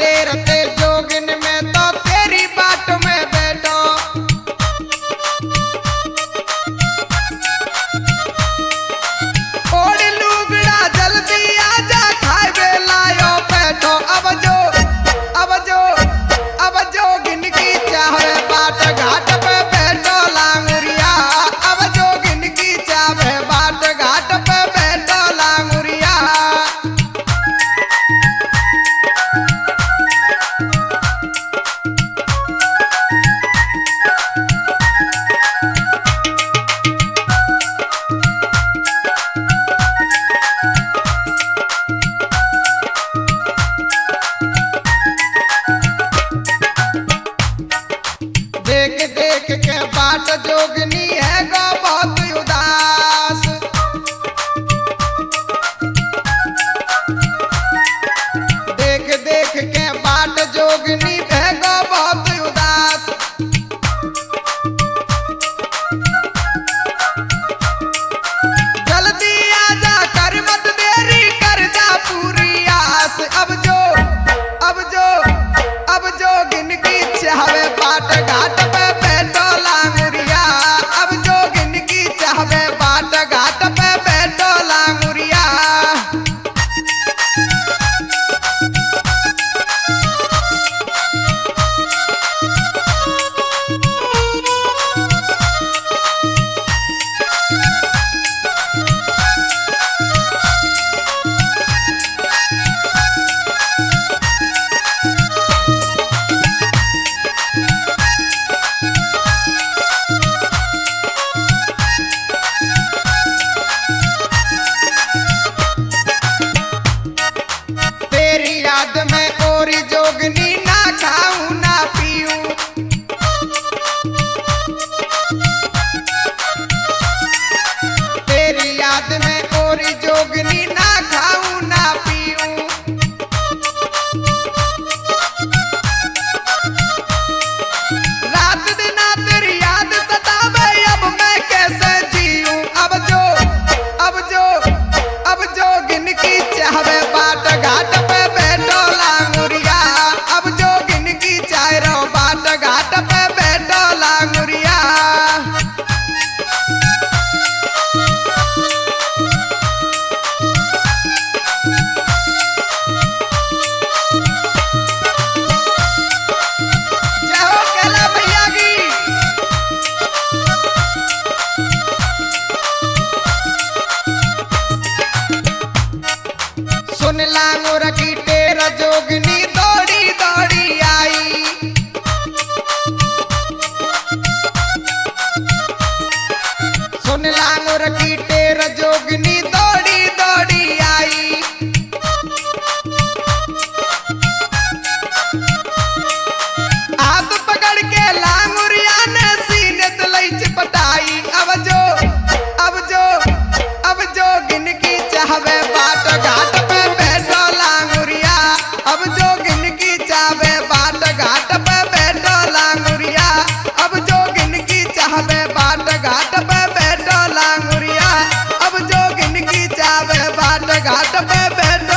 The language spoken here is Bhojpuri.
डेरते जोगिन में तो तेरी बाट में बैठो। ओढ़ लुगड़ा जल्दी आजा खाए बेलायो बैठो। अब जोगिन की चाहे बाट घाट पे बैठो लांगुरिया। अब जोगिन की चाहे बाट घाट पे बैठो लांगुरिया। देख देख के बाट जोगनी है गो बहुत उदास। देख देख के बाट जोगनी है गो बहुत उदास। जल्दी आजा कर मत देरी कर जा पूरी आस। अब जोगिन की चाहवे बाट घाट पे बैठो लांगुरिया। अब जोगिन की चाहवे बाट घाट पे बैठो लांगुरिया। तेरी याद में और जोगनी ना खाऊं ना पीऊं। तेरी याद में और जोगनी ना खाऊं ना पीऊं। रात दिन तेरी याद सतावे अब मैं कैसे जीऊं। अब जोगिन की चाहवे बाट घाट पे बैठो लांगुरिया। अब जोगिन की चाह रो बाट घाट पे बैठो लांगुरिया। जय हो कैला भैया की। सुन लांगुर की तेरा जोगनी दौड़ी दौड़ी आई। सुन लांगुर की तेरा जोगनी दौड़ी दौड़ी आई। हाथ पकड़ के लांगुरिया ने सीने तलई चिपटाई। अब जोगिन की चाहवे बाट घाट पे बैठो लांगुरिया। अब जोगिन की चाहवे बाट घाट पे बैठो लांगुरिया। अब जोगिन की चाहवे बाट घाट पे बैठो लांगुरिया। अब जोगिन की चाहवे बाट घाट पे बैठो